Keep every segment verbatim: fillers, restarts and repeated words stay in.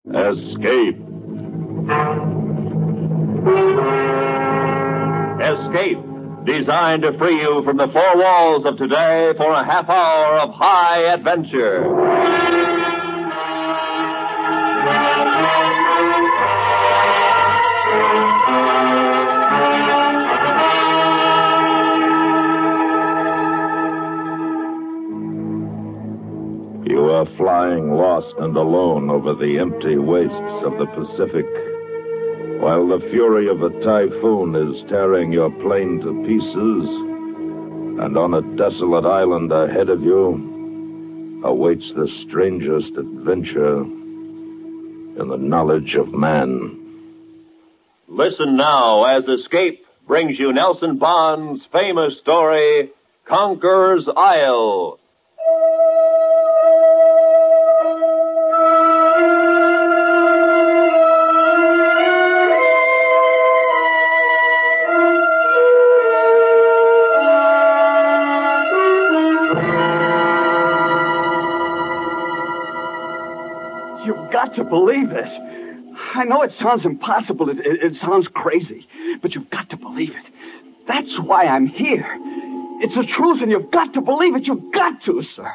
Escape. Escape, designed to free you from the four walls of today for a half hour of high adventure. You are flying lost and alone over the empty wastes of the Pacific, while the fury of a typhoon is tearing your plane to pieces, and on a desolate island ahead of you awaits the strangest adventure in the knowledge of man. Listen now as Escape brings you Nelson Bond's famous story, Conqueror's Isle. You've got to believe this. I know it sounds impossible. It, it, it sounds crazy. But you've got to believe it. That's why I'm here. It's the truth, and you've got to believe it. You've got to, sir.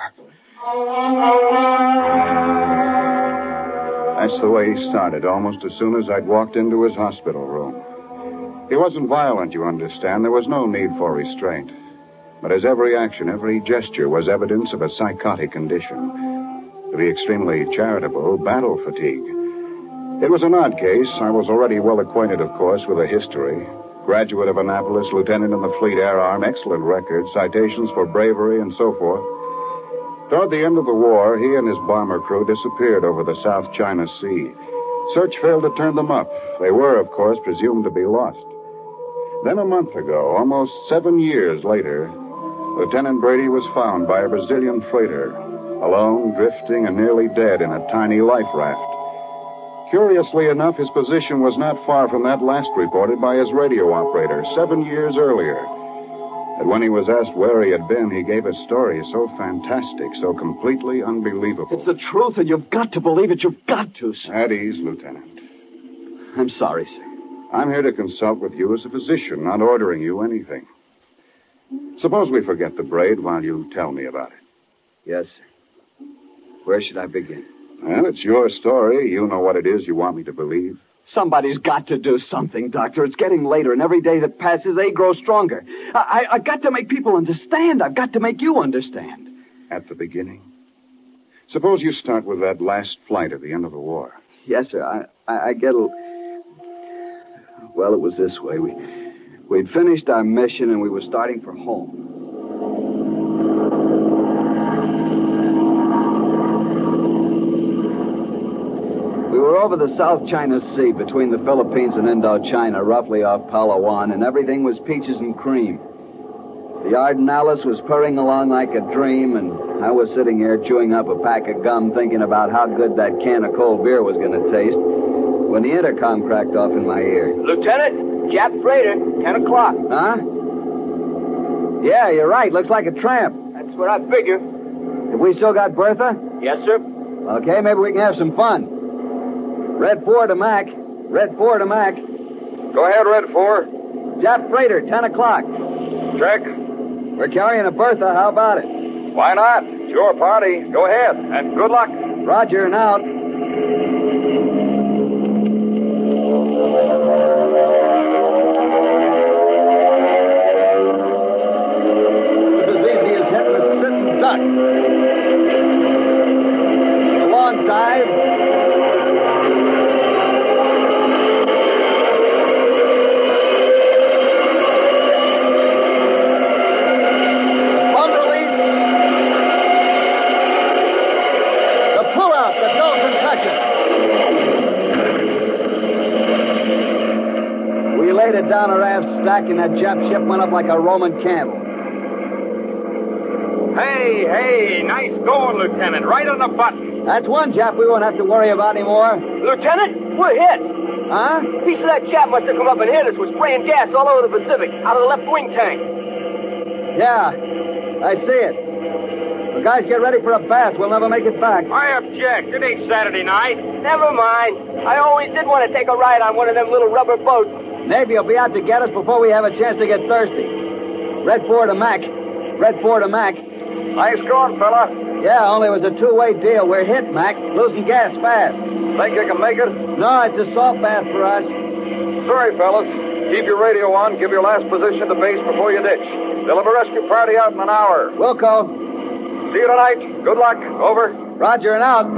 That's the way he started, almost as soon as I'd walked into his hospital room. He wasn't violent, you understand. There was no need for restraint. But his every action, every gesture was evidence of a psychotic condition. To be extremely charitable, battle fatigue. It was an odd case. I was already well acquainted, of course, with the history. Graduate of Annapolis, lieutenant in the Fleet Air Arm, excellent record, citations for bravery and so forth. Toward the end of the war, he and his bomber crew disappeared over the South China Sea. Search failed to turn them up. They were, of course, presumed to be lost. Then a month ago, almost seven years later, Lieutenant Brady was found by a Brazilian freighter, alone, drifting, and nearly dead in a tiny life raft. Curiously enough, his position was not far from that last reported by his radio operator seven years earlier. And when he was asked where he had been, he gave a story so fantastic, so completely unbelievable. It's the truth, and you've got to believe it. You've got to, sir. At ease, Lieutenant. I'm sorry, sir. I'm here to consult with you as a physician, not ordering you anything. Suppose we forget the braid while you tell me about it. Yes, sir. Where should I begin? Well, it's your story. You know what it is you want me to believe. Somebody's got to do something, Doctor. It's getting later, and every day that passes, they grow stronger. I, I, I've got to make people understand. I've got to make you understand. At the beginning? Suppose you start with that last flight at the end of the war. Yes, sir. I, I, I get a... Well, it was this way. We, we'd finished our mission, and we were starting for home. We were over the South China Sea between the Philippines and Indochina, roughly off Palawan, and everything was peaches and cream. The Ardennalis was purring along like a dream, and I was sitting here chewing up a pack of gum thinking about how good that can of cold beer was going to taste when the intercom cracked off in my ear. Lieutenant, Jap freighter, ten o'clock. Huh? Yeah, you're right. Looks like a tramp. That's what I figure. Have we still got Bertha? Yes, sir. Okay, maybe we can have some fun. Red four to Mac. Red four to Mac. Go ahead, Red four. Jap freighter, ten o'clock. Check. We're carrying a Bertha. How about it? Why not? It's your party. Go ahead, and good luck. Roger, and out. It's as easy as hitting a sitting duck. A long dive. Down a raft stack, and that Jap ship went up like a Roman candle. Hey, hey, nice going, Lieutenant. Right on the button. That's one Jap we won't have to worry about anymore. Lieutenant, we're hit. Huh? Piece of that Jap must have come up and hit us. We're spraying gas all over the Pacific, out of the left wing tank. Yeah, I see it. The The guys, get ready for a bath. We'll never make it back. I object. It ain't Saturday night. Never mind. I always did want to take a ride on one of them little rubber boats. Navy will be out to get us before we have a chance to get thirsty. Red four to Mac. Red four to Mac. Nice going, fella. Yeah, only it was a two-way deal. We're hit, Mac. Losing gas fast. Think you can make it? No, it's a salt bath for us. Sorry, fellas. Keep your radio on. Give your last position to base before you ditch. They'll have a rescue party out in an hour. Wilco. See you tonight. Good luck. Over. Roger and out.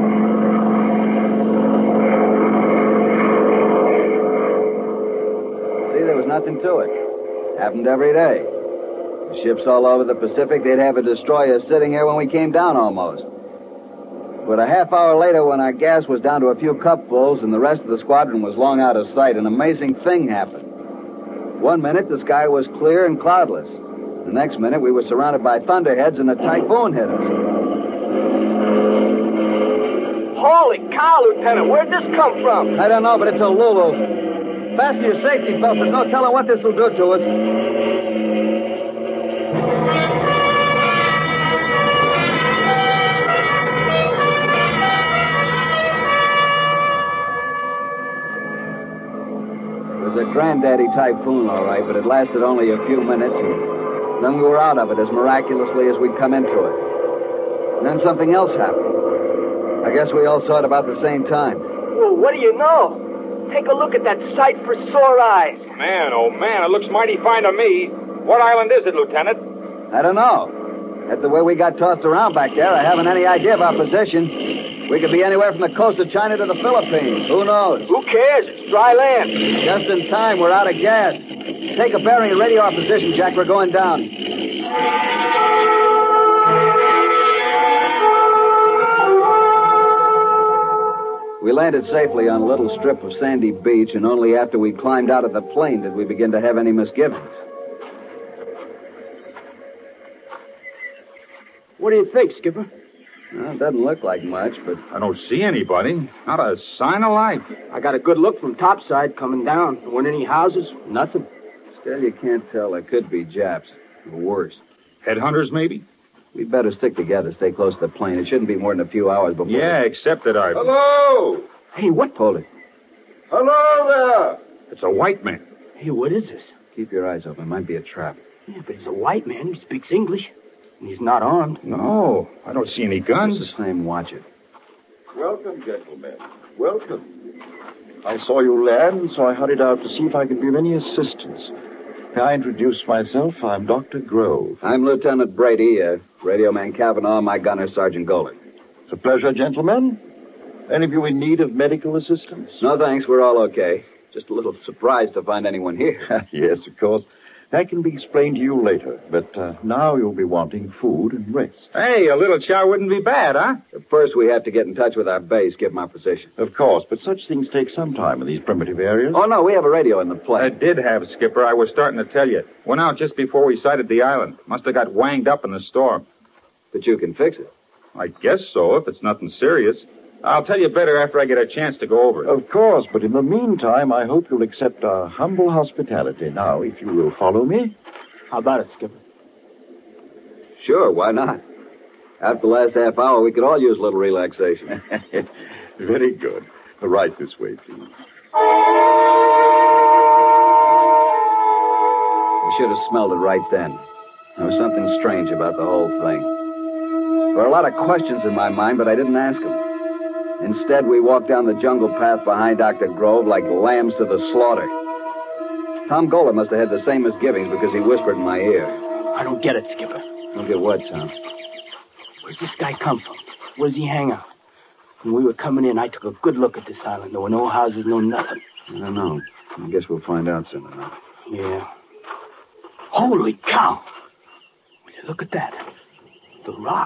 See, there was nothing to it. Happened every day. The ships all over the Pacific, they'd have a destroyer sitting here when we came down almost. But a half hour later, when our gas was down to a few cupfuls and the rest of the squadron was long out of sight, an amazing thing happened. One minute, the sky was clear and cloudless. The next minute, we were surrounded by thunderheads and a typhoon hit us. Holy cow, Lieutenant. Where'd this come from? I don't know, but it's a Lulu. Fasten your safety belts. There's no telling what this will do to us. It was a granddaddy typhoon, all right, but it lasted only a few minutes, and then we were out of it as miraculously as we'd come into it. And then something else happened. I guess we all saw it about the same time. Well, what do you know? Take a look at that sight for sore eyes. Man, oh, man, it looks mighty fine to me. What island is it, Lieutenant? I don't know. At the way we got tossed around back there, I haven't any idea of our position. We could be anywhere from the coast of China to the Philippines. Who knows? Who cares? It's dry land. Just in time. We're out of gas. Take a bearing and radio our position, Jack. We're going down. We landed safely on a little strip of sandy beach, and only after we climbed out of the plane did we begin to have any misgivings. What do you think, Skipper? Well, it doesn't look like much, but... I don't see anybody. Not a sign of life. I got a good look from topside coming down. There weren't any houses, nothing. Still, you can't tell. There could be Japs. Or worse. Headhunters, maybe? We'd better stick together, stay close to the plane. It shouldn't be more than a few hours before... Yeah, except that I... Hello! Hey, what? Hold it. Hello there! It's a white man. Hey, what is this? Keep your eyes open. It might be a trap. Yeah, but he's a white man who speaks English. And he's not armed. No, I don't see any guns. It's the same. Watch it. Welcome, gentlemen. Welcome. I saw you land, so I hurried out to see if I could be of any assistance. May I introduce myself? I'm Doctor Grove. I'm Lieutenant Brady, uh, Radio Man Cavanaugh, my gunner, Sergeant Golan. It's a pleasure, gentlemen. Any of you in need of medical assistance? No, thanks. We're all okay. Just a little surprised to find anyone here. Yes, of course. That can be explained to you later, but uh, now you'll be wanting food and rest. Hey, a little chow wouldn't be bad, huh? First, we have to get in touch with our base, give them our position. Of course, but such things take some time in these primitive areas. Oh, no, we have a radio in the plane. I did have, Skipper. I was starting to tell you. Went out just before we sighted the island. Must have got wanged up in the storm. But you can fix it. I guess so, if it's nothing serious. I'll tell you better after I get a chance to go over it. Of course, but in the meantime, I hope you'll accept our humble hospitality. Now, if you will follow me. How about it, Skipper? Sure, why not? After the last half hour, we could all use a little relaxation. Very good. Right this way, please. We should have smelled it right then. There was something strange about the whole thing. There were a lot of questions in my mind, but I didn't ask them. Instead, we walked down the jungle path behind Doctor Grove like lambs to the slaughter. Tom Golan must have had the same misgivings because he whispered in my ear. I don't get it, Skipper. Don't get what, Tom? Where's this guy come from? Where does he hang out? When we were coming in, I took a good look at this island. There were no houses, no nothing. I don't know. I guess we'll find out soon enough. Yeah. Holy cow! Will you look at that? The rock.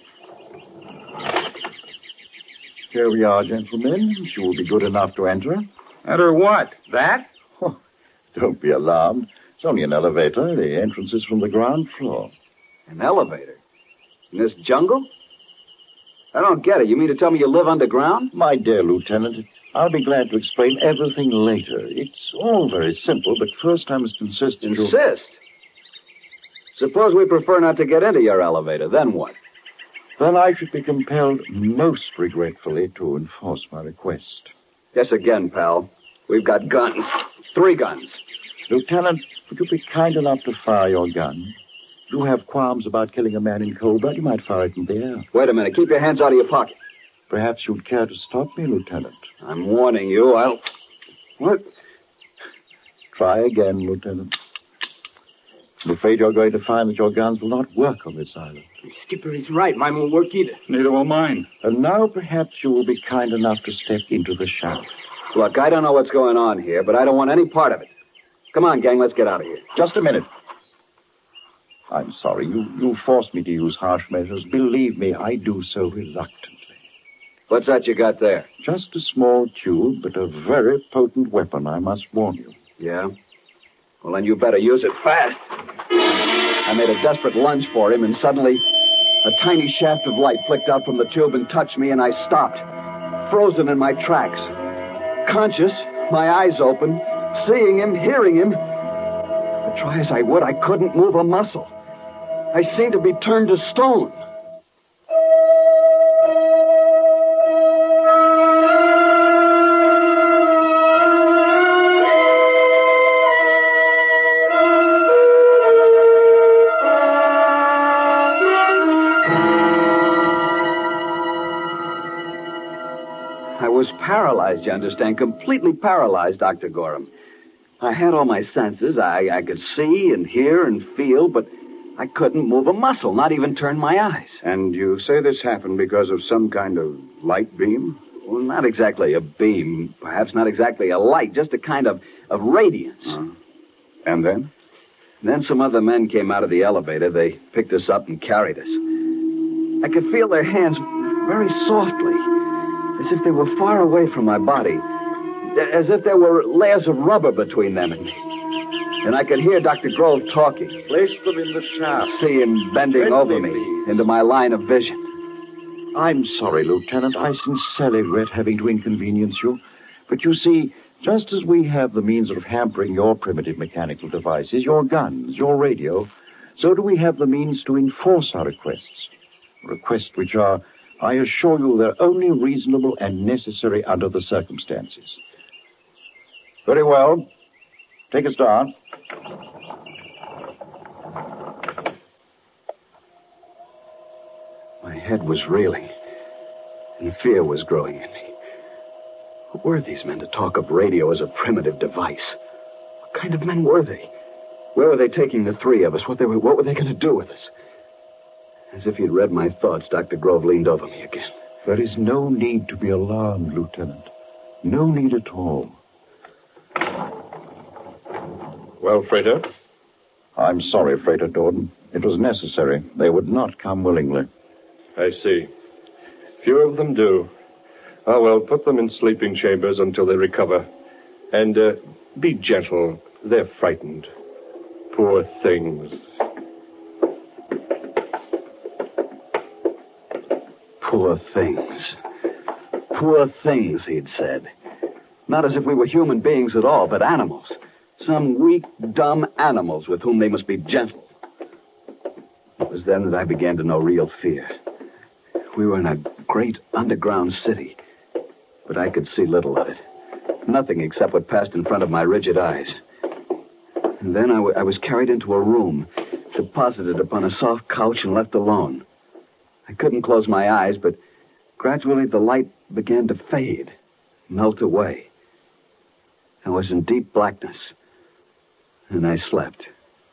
Here we are, gentlemen. If you will be good enough to enter. Enter what? That? Oh, don't be alarmed. It's only an elevator. The entrance is from the ground floor. An elevator? In this jungle? I don't get it. You mean to tell me you live underground? My dear Lieutenant, I'll be glad to explain everything later. It's all very simple, but first I must insist... Insist? Suppose we prefer not to get into your elevator. Then what? then I should be compelled most regretfully to enforce my request. Yes, again, pal. We've got guns. Three guns. Lieutenant, would you be kind enough to fire your gun? If you have qualms about killing a man in cold blood, you might fire it in the air. Wait a minute. Keep your hands out of your pocket. Perhaps you'd care to stop me, Lieutenant. I'm warning you. I'll... What? Try again, Lieutenant. I'm afraid you're going to find that your guns will not work on this island. Skipper is right. Mine won't work either. Neither will mine. And now perhaps you will be kind enough to step into the shaft. Look, I don't know what's going on here, but I don't want any part of it. Come on, gang, let's get out of here. Just a minute. I'm sorry. You, you forced me to use harsh measures. Believe me, I do so reluctantly. What's that you got there? Just a small tube, but a very potent weapon, I must warn you. Yeah? Well, then you better use it fast. I made a desperate lunge for him, and suddenly a tiny shaft of light flicked out from the tube and touched me, and I stopped, frozen in my tracks. Conscious, my eyes open, seeing him, hearing him. But try as I would, I couldn't move a muscle. I seemed to be turned to stone. I was paralyzed, you understand, completely paralyzed, Doctor Gorham. I had all my senses. I, I could see and hear and feel, but I couldn't move a muscle, not even turn my eyes. And you say this happened because of some kind of light beam? Well, not exactly a beam, perhaps not exactly a light, just a kind of, of radiance. Uh, and then? Then some other men came out of the elevator. They picked us up and carried us. I could feel their hands very softly, as if they were far away from my body, as if there were layers of rubber between them and me. And I could hear Doctor Grove talking. Place them in the shaft. See him bending Bending over me me. into my line of vision. I'm sorry, Lieutenant. I sincerely regret having to inconvenience you. But you see, just as we have the means of hampering your primitive mechanical devices, your guns, your radio, so do we have the means to enforce our requests. Requests which are, I assure you, they're only reasonable and necessary under the circumstances. Very well. Take us down. My head was reeling, and fear was growing in me. Who were these men to talk of radio as a primitive device? What kind of men were they? Where were they taking the three of us? What, they were, what were they going to do with us? As if he'd read my thoughts, Doctor Grove leaned over me again. There is no need to be alarmed, Lieutenant. No need at all. Well, Frater? I'm sorry, Frater Dorden. It was necessary. They would not come willingly. I see. Few of them do. Ah, well, put them in sleeping chambers until they recover. And uh, be gentle. They're frightened. Poor things. Poor things. Poor things, he'd said. Not as if we were human beings at all, but animals. Some weak, dumb animals with whom they must be gentle. It was then that I began to know real fear. We were in a great underground city, but I could see little of it. Nothing except what passed in front of my rigid eyes. And then I, w- I was carried into a room, deposited upon a soft couch and left alone. I couldn't close my eyes, but gradually the light began to fade, melt away. I was in deep blackness, and I slept.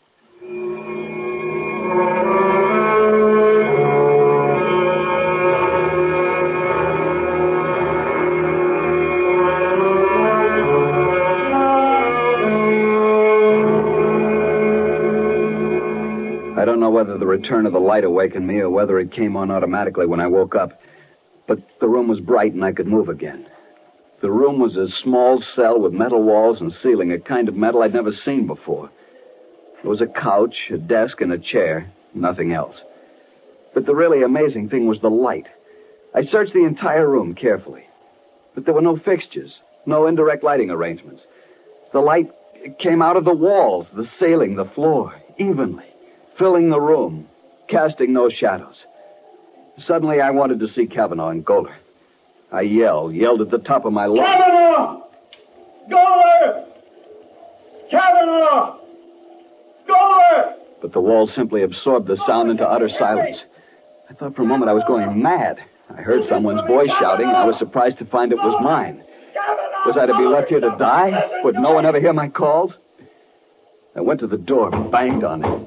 I don't know whether the return of the light awakened me or whether it came on automatically when I woke up, but the room was bright and I could move again. The room was a small cell with metal walls and ceiling, a kind of metal I'd never seen before. There was a couch, a desk, and a chair, nothing else. But the really amazing thing was the light. I searched the entire room carefully, but there were no fixtures, no indirect lighting arrangements. The light came out of the walls, the ceiling, the floor, evenly, filling the room, casting no shadows. Suddenly, I wanted to see Cavanaugh and Goler. I yelled, yelled at the top of my lungs. Cavanaugh! Goler! Cavanaugh! Goler! But the wall simply absorbed the sound into utter silence. I thought for a moment I was going mad. I heard someone's voice shouting, and I was surprised to find it was mine. Was I to be left here to die? Would no one ever hear my calls? I went to the door, banged on it.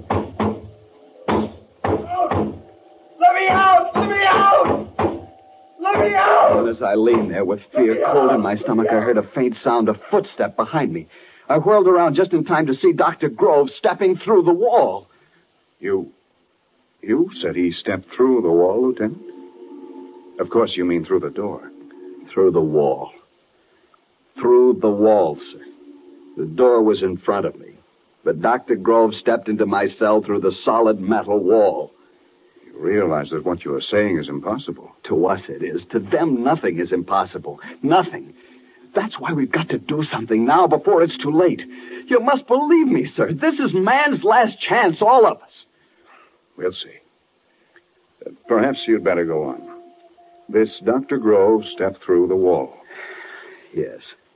Let me out! Let me out! Let me out! And as I leaned there with fear cold in my stomach, I heard a faint sound of footstep behind me. I whirled around just in time to see Doctor Grove stepping through the wall. You... you said he stepped through the wall, Lieutenant? Of course you mean through the door. Through the wall. Through the wall, sir. The door was in front of me. But Doctor Grove stepped into my cell through the solid metal wall. You realize that what you are saying is impossible. To us it is. To them, nothing is impossible. Nothing. That's why we've got to do something now before it's too late. You must believe me, sir. This is man's last chance, all of us. We'll see. Uh, perhaps you'd better go on. This Doctor Grove stepped through the wall. Yes.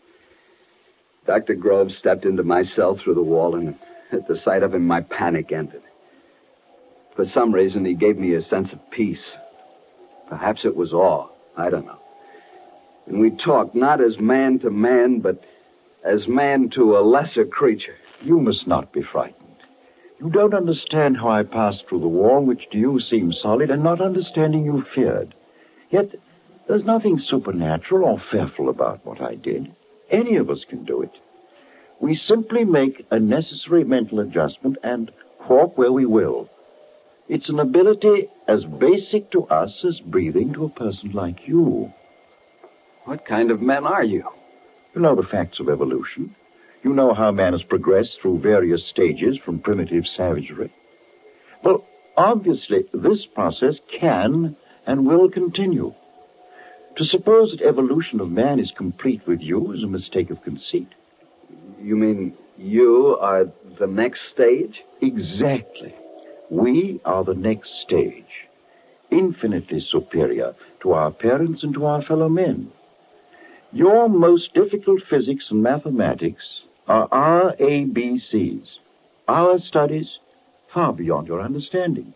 Doctor Grove stepped into my cell through the wall, and at the sight of him, my panic ended. For some reason, he gave me a sense of peace. Perhaps it was awe. I don't know. And we talked not as man to man, but as man to a lesser creature. You must not be frightened. You don't understand how I passed through the wall, which to you seemed solid, and not understanding you feared. Yet, there's nothing supernatural or fearful about what I did. Any of us can do it. We simply make a necessary mental adjustment and walk where we will. It's an ability as basic to us as breathing to a person like you. What kind of men are you? You know the facts of evolution. You know how man has progressed through various stages from primitive savagery. Well, obviously, this process can and will continue. To suppose that evolution of man is complete with you is a mistake of conceit. You mean you are the next stage? Exactly. We are the next stage, infinitely superior to our parents and to our fellow men. Your most difficult physics and mathematics are our A B Cs, our studies far beyond your understanding.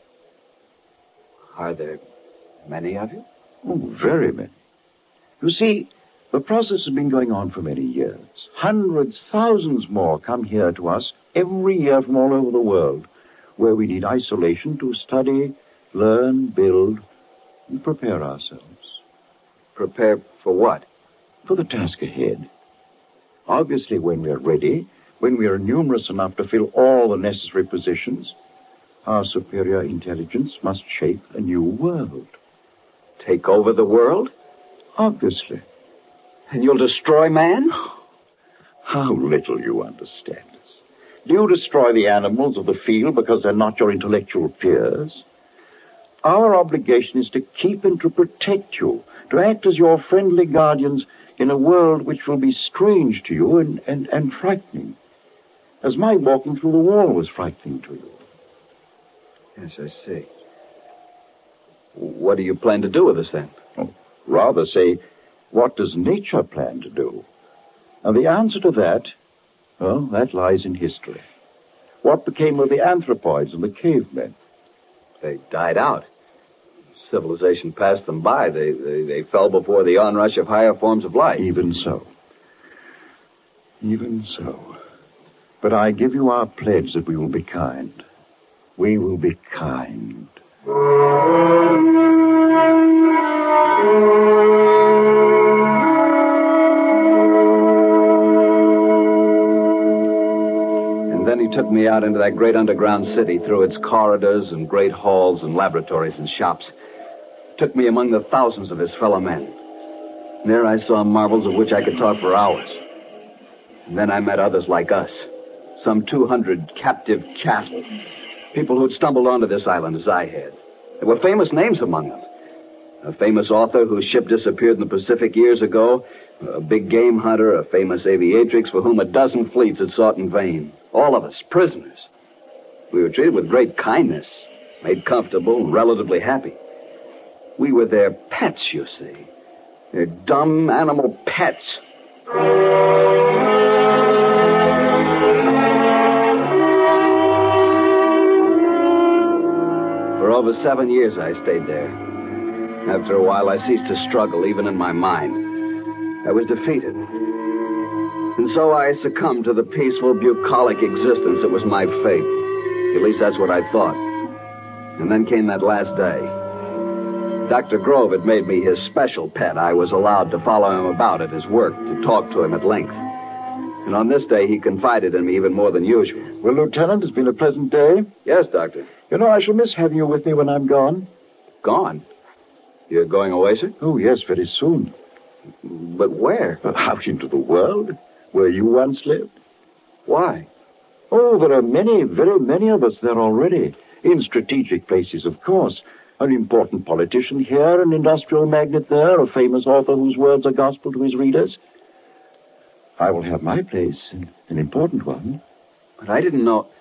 Are there many of you? Oh, very many. You see, the process has been going on for many years. Hundreds, thousands more come here to us every year from all over the world, where we need isolation to study, learn, build, and prepare ourselves. Prepare for what? For the task ahead. Obviously, when we are ready, when we are numerous enough to fill all the necessary positions, our superior intelligence must shape a new world. Take over the world? Obviously. And you'll destroy man? How little you understand us. Do you destroy the animals of the field because they're not your intellectual peers? Our obligation is to keep and to protect you, to act as your friendly guardians in a world which will be strange to you and, and, and frightening, as my walking through the wall was frightening to you. Yes, I see. What do you plan to do with us, then? Oh, rather say, what does nature plan to do? And the answer to that, well, that lies in history. What became of the anthropoids and the cavemen? They died out. Civilization passed them by. They, they, they fell before the onrush of higher forms of life. Even so. Even so. But I give you our pledge that we will be kind. We will be kind. And then he took me out into that great underground city, through its corridors and great halls and laboratories and shops. Took me among the thousands of his fellow men. And there I saw marvels of which I could talk for hours. And then I met others like us. Some two hundred captive cattle. People who'd stumbled onto this island as I had. There were famous names among them. A famous author whose ship disappeared in the Pacific years ago. A big game hunter, a famous aviatrix for whom a dozen fleets had sought in vain. All of us, prisoners. We were treated with great kindness, made comfortable and relatively happy. We were their pets, you see. Their dumb animal pets. For over seven years, I stayed there. After a while, I ceased to struggle, even in my mind. I was defeated. And so I succumbed to the peaceful, bucolic existence that was my fate. At least that's what I thought. And then came that last day. Doctor Grove had made me his special pet. I was allowed to follow him about at his work, to talk to him at length. And on this day, he confided in me even more than usual. Well, Lieutenant, it's been a pleasant day. Yes, Doctor. You know, I shall miss having you with me when I'm gone. Gone? You're going away, sir? Oh, yes, very soon. But where? Out into the world, where you once lived. Why? Oh, there are many, very many of us there already. In strategic places, of course. An important politician here, an industrial magnate there, a famous author whose words are gospel to his readers. I will have my place, an important one. But I didn't know...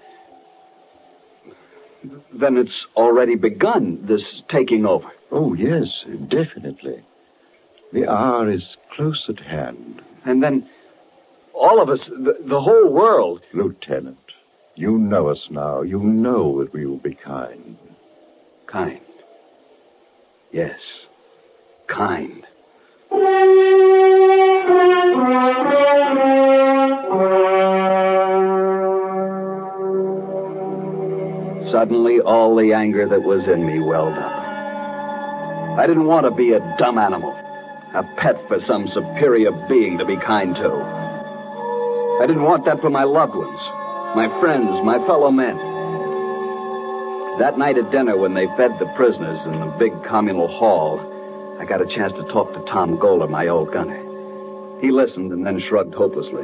Then it's already begun, this taking over. Oh, yes, definitely. The hour is close at hand. And then all of us, the, the whole world... Lieutenant, you know us now. You know that we will be kind. Kind. Yes, kind. Suddenly, all the anger that was in me welled up. I didn't want to be a dumb animal, a pet for some superior being to be kind to. I didn't want that for my loved ones, my friends, my fellow men. That night at dinner, when they fed the prisoners in the big communal hall, I got a chance to talk to Tom Goler, my old gunner. He listened and then shrugged hopelessly.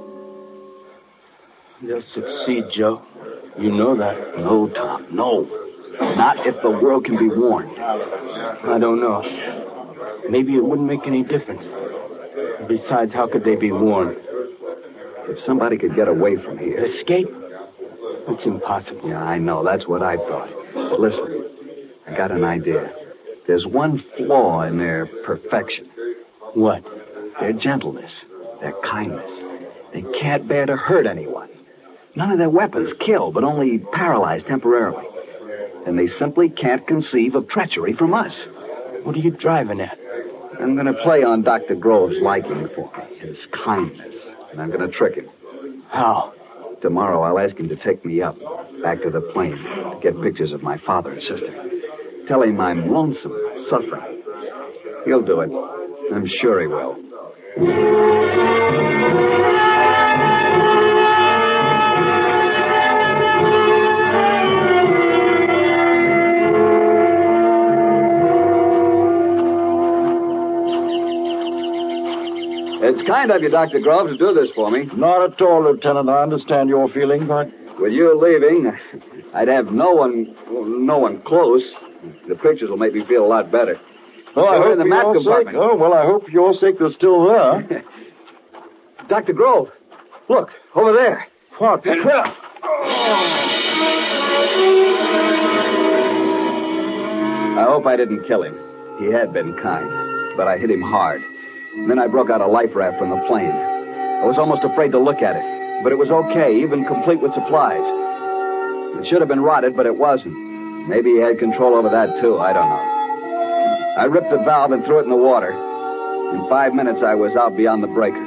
They'll succeed, Joe. You know that. No, Tom, no. Not if the world can be warned. I don't know. Maybe it wouldn't make any difference. Besides, how could they be warned? If somebody could get away from here... Escape? It's impossible. Yeah, I know. That's what I thought. But listen, I got an idea. There's one flaw in their perfection. What? Their gentleness. Their kindness. They can't bear to hurt anyone. None of their weapons kill, but only paralyze temporarily. And they simply can't conceive of treachery from us. What are you driving at? I'm going to play on Doctor Grove's liking for me, his kindness. And I'm going to trick him. How? Tomorrow I'll ask him to take me up, back to the plane, to get pictures of my father and sister. Tell him I'm lonesome, suffering. He'll do it. I'm sure he will. It's kind of you, Doctor Grove, to do this for me. Not at all, Lieutenant. I understand your feeling, but... With you leaving, I'd have no one, no one close. The pictures will make me feel a lot better. Oh, I They're hope in the for map your compartment. sake. Oh, well, I hope for your sake they're still there. Doctor Grove, look, over there. What? I hope I didn't kill him. He had been kind, but I hit him hard. And then I broke out a life raft from the plane. I was almost afraid to look at it, but it was okay, even complete with supplies. It should have been rotted, but it wasn't. Maybe he had control over that, too. I don't know. I ripped the valve and threw it in the water. In five minutes, I was out beyond the breakers.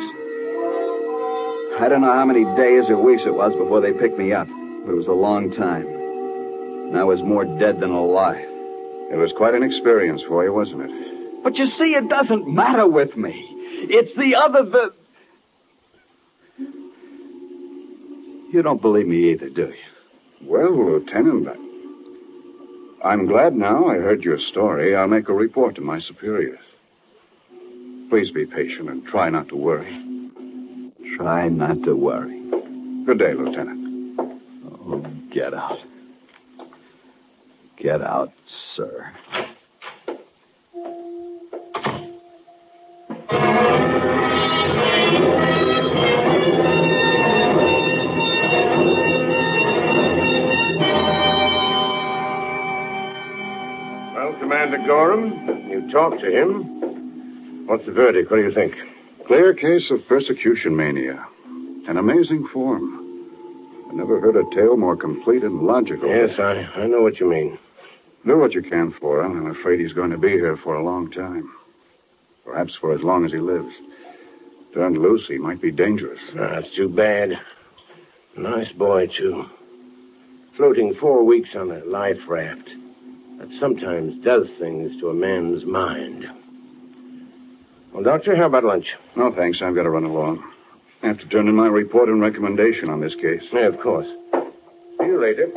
I don't know how many days or weeks it was before they picked me up, but it was a long time. And I was more dead than alive. It was quite an experience for you, wasn't it? But you see, it doesn't matter with me. It's the other, the... You don't believe me either, do you? Well, Lieutenant, I'm glad now I heard your story. I'll make a report to my superiors. Please be patient and try not to worry. Try not to worry. Good day, Lieutenant. Oh, get out. Get out, sir. Well, Commander Gorham, You talked to him? What's the verdict? What do you think? Clear case of persecution mania. An amazing form. I never heard a tale more complete and logical. Yes, I, I know what you mean. Do what you can for him. I'm afraid he's going to be here for a long time. Perhaps for as long as he lives. Turned loose, he might be dangerous. Ah, that's too bad. Nice boy, too. Floating four weeks on a life raft. That sometimes does things to a man's mind. Well, Doctor, how about lunch? No, thanks. I've got to run along. I have to turn in my report and recommendation on this case. Yeah, of course. See you later.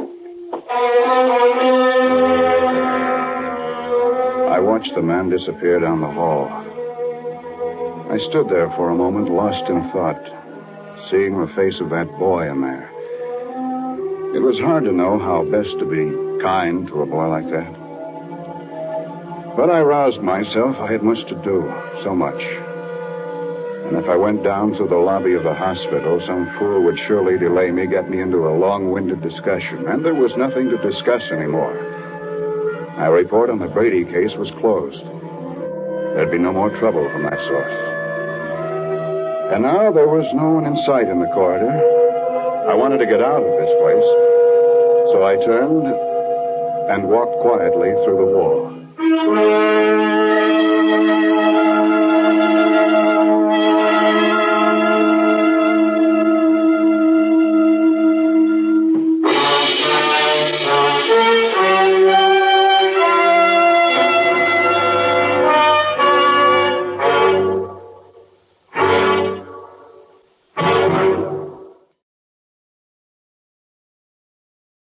I watched the man disappear down the hall. I stood there for a moment, lost in thought, seeing the face of that boy in there. It was hard to know how best to be kind to a boy like that. But I roused myself. I had much to do, so much. And if I went down through the lobby of the hospital, some fool would surely delay me, get me into a long-winded discussion. And there was nothing to discuss anymore. My report on the Brady case was closed. There'd be no more trouble from that source. And now there was no one in sight in the corridor. I wanted to get out of this place. So I turned and walked quietly through the wall.